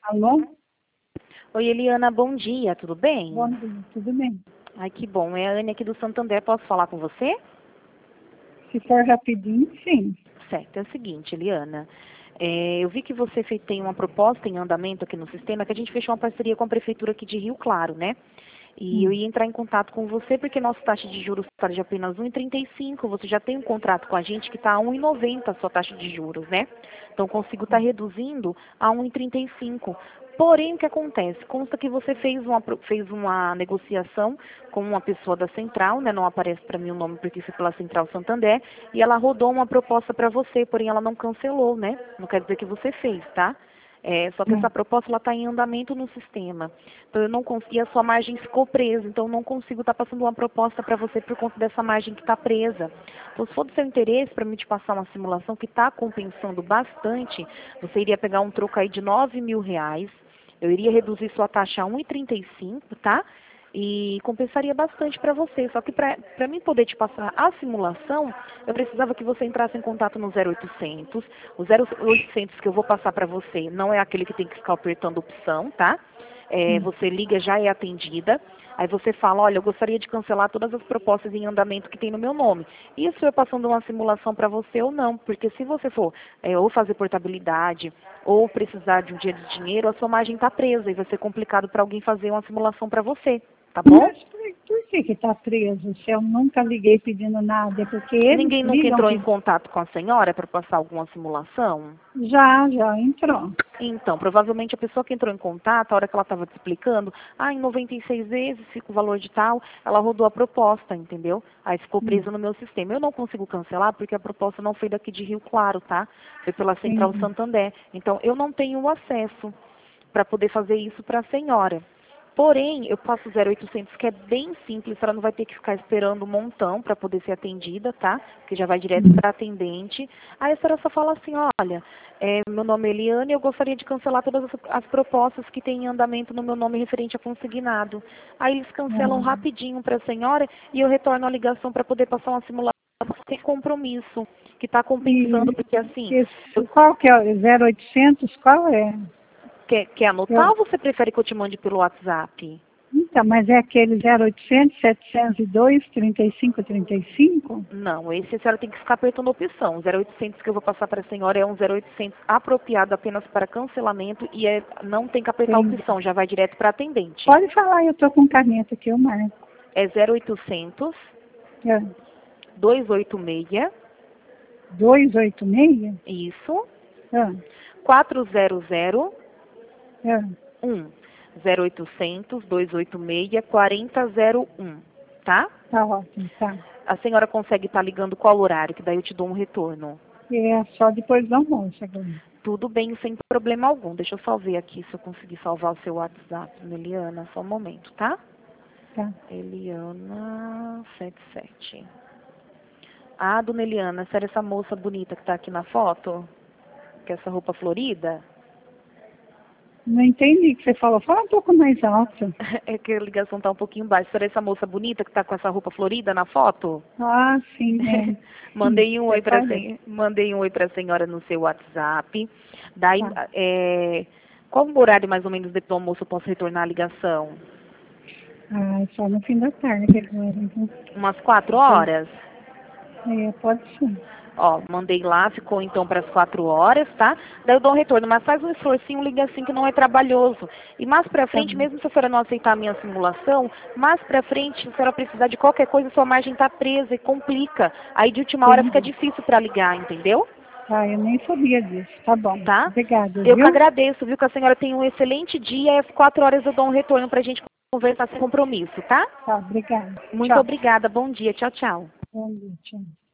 Alô? Oi, Eliana, bom dia, tudo bem? Bom dia, tudo bem? Ai, que bom. É a Anne aqui do Santander, posso falar com você? Se for rapidinho, sim. Certo, é o seguinte, Eliana. Eu vi que você tem uma proposta em andamento aqui no sistema, que a gente fechou uma parceria com a Prefeitura aqui de Rio Claro, né? E eu ia entrar em contato com você porque nossa taxa de juros está de apenas 1,35. Você já tem um contrato com a gente que está a 1,90 a sua taxa de juros, né? Então consigo estar reduzindo a 1,35. Porém, o que acontece? Consta que você fez uma negociação com uma pessoa da Central, né? Não aparece para mim o nome porque foi pela Central Santander, e ela rodou uma proposta para você, porém ela não cancelou, né? Não quer dizer que você fez, tá? Só que essa proposta está em andamento no sistema. Então eu não consegui, a sua margem ficou presa, então eu não consigo estar passando uma proposta para você por conta dessa margem que está presa. Então se for do seu interesse para mim te passar uma simulação que está compensando bastante, você iria pegar um troco aí de R$ 9.000, eu iria reduzir sua taxa a 1,35, tá? E compensaria bastante para você. Só que para mim poder te passar a simulação, eu precisava que você entrasse em contato no 0800. O 0800 que eu vou passar para você não é aquele que tem que ficar apertando opção, tá? Você liga, já é atendida. Aí você fala, olha, eu gostaria de cancelar todas as propostas em andamento que tem no meu nome. Isso eu passando uma simulação para você ou não, porque se você for ou fazer portabilidade ou precisar de um dia de dinheiro, a sua margem está presa e vai ser complicado para alguém fazer uma simulação para você. Tá bom? Mas por que está preso? Se eu nunca liguei pedindo nada, é porque eles Ninguém nunca ligam entrou em que contato com a senhora para passar alguma simulação? já entrou. Então, provavelmente a pessoa que entrou em contato, a hora que ela estava te explicando, em 96 vezes fica o valor de tal, ela rodou a proposta, entendeu? Aí ficou presa no meu sistema. Eu não consigo cancelar porque a proposta não foi daqui de Rio Claro, tá? Foi pela Central Entendi. Santander. Então, eu não tenho o acesso para poder fazer isso para a senhora. Porém, eu passo 0800, que é bem simples, ela não vai ter que ficar esperando um montão para poder ser atendida, tá? Porque já vai direto para atendente. Aí a senhora só fala assim, olha, meu nome é Eliane, eu gostaria de cancelar todas as propostas que tem em andamento no meu nome referente a consignado. Aí eles cancelam rapidinho para a senhora e eu retorno a ligação para poder passar uma simulação sem compromisso, que está compensando, porque assim, Qual que é? 0800? Qual é? quer anotar ou você prefere que eu te mande pelo WhatsApp? Então, mas é aquele 0800 702 3535? Não, esse a senhora tem que ficar apertando a opção. O 0800 que eu vou passar para a senhora é um 0800 apropriado apenas para cancelamento e não tem que apertar a Entendi. opção, já vai direto para atendente. Pode falar, eu estou com caneta aqui, eu marco. É 0800 É. 286, 286? isso, É. 400 É. 1. 0800 286 4001, tá? Tá ótimo, tá. A senhora consegue estar ligando qual horário, que daí eu te dou um retorno. É só depois do almoço agora. Tudo bem, sem problema algum. Deixa eu só ver aqui se eu conseguir salvar o seu WhatsApp, Eliana. Só um momento, tá? Tá. Eliana 77. Dona Eliana, será essa moça bonita que tá aqui na foto? Com essa roupa florida? Não entendi o que você falou. Fala um pouco mais alto. É que a ligação tá um pouquinho baixa. Será essa moça bonita que tá com essa roupa florida na foto? Ah, sim, é. Mandei um oi para Reparei. a senhora no seu WhatsApp. Daí, Tá. qual o horário mais ou menos depois do almoço eu posso retornar a ligação? Só no fim da tarde agora. Então. Umas 4 horas? Pode ser. Ó, mandei lá, ficou então para as 4 horas, tá? Daí eu dou um retorno, mas faz um esforcinho, liga assim que não é trabalhoso. E mais pra Tá frente, bom. mesmo se a senhora não aceitar a minha simulação, mais pra frente, se a senhora precisar de qualquer coisa, sua margem tá presa e complica. Aí de última hora fica Entendi. difícil para ligar, entendeu? Ah, eu nem sabia disso. Tá bom. Tá? Obrigada, Eu que viu? agradeço, viu? Que a senhora tenha um excelente dia e às 4 horas eu dou um retorno pra gente conversar sem compromisso, tá? Tá, obrigada. Muito Tchau. obrigada, bom dia, tchau, tchau. Bom dia, tchau.